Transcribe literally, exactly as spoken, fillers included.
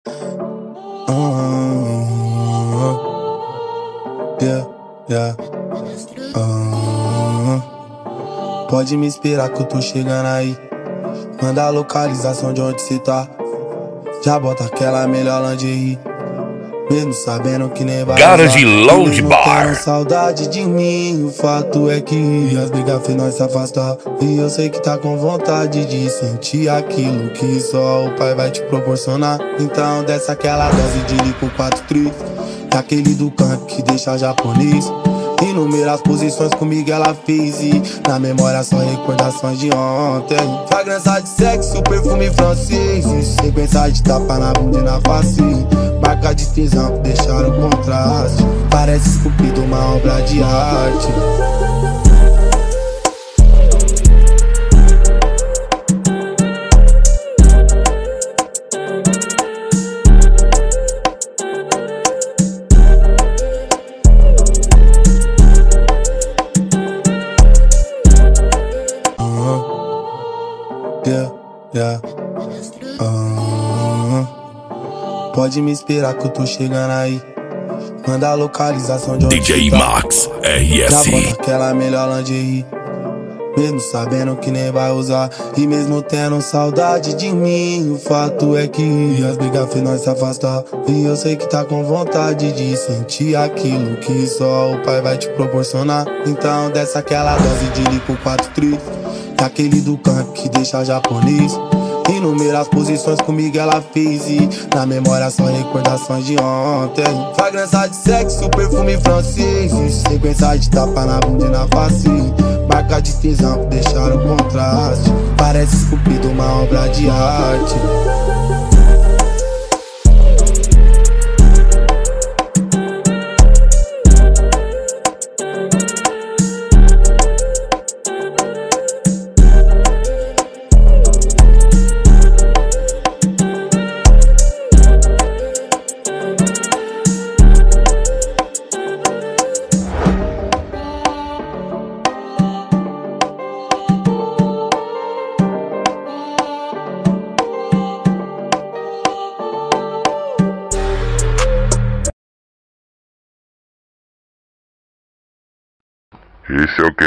Uh, yeah, yeah. Uh, pode me esperar que eu tô chegando aí. Manda a localização de onde cê tá. Já bota aquela melhor lingerie, mesmo sabendo que nem vai Garage usar. Lounge Bar. Saudade de mim, o fato é que as brigas fez nós se afastar. E eu sei que tá com vontade de sentir aquilo que só o pai vai te proporcionar. Então desce aquela dose de licor quatro tri, é aquele do canto que deixa japonês. Inúmeras posições comigo ela fez e na memória só recordações de ontem. Fragrância de sexo, perfume francês, e sequência de tapa na bunda e na face. Marca de tesão que deixaram contraste, parece esculpido uma obra de arte. Yeah, yeah. Uh, pode me esperar que eu tô chegando aí. Manda a localização de onde D J tá. Max R S. Já bota aquela melhor lingerie, mesmo sabendo que nem vai usar. E mesmo tendo saudade de mim, o fato é que as brigas fez nós se afastar. E eu sei que tá com vontade de sentir aquilo que só o pai vai te proporcionar. Então desce aquela dose de licor quatro tri, é aquele do canto que deixa japonês. Inúmeras posições comigo ela fez e na memória só recordações de ontem. Fragrância de sexo, perfume francês, e sequência de tapa na bunda e na face. Marca de tesão que deixaram contraste, parece esculpido uma obra de arte. Esse é o Q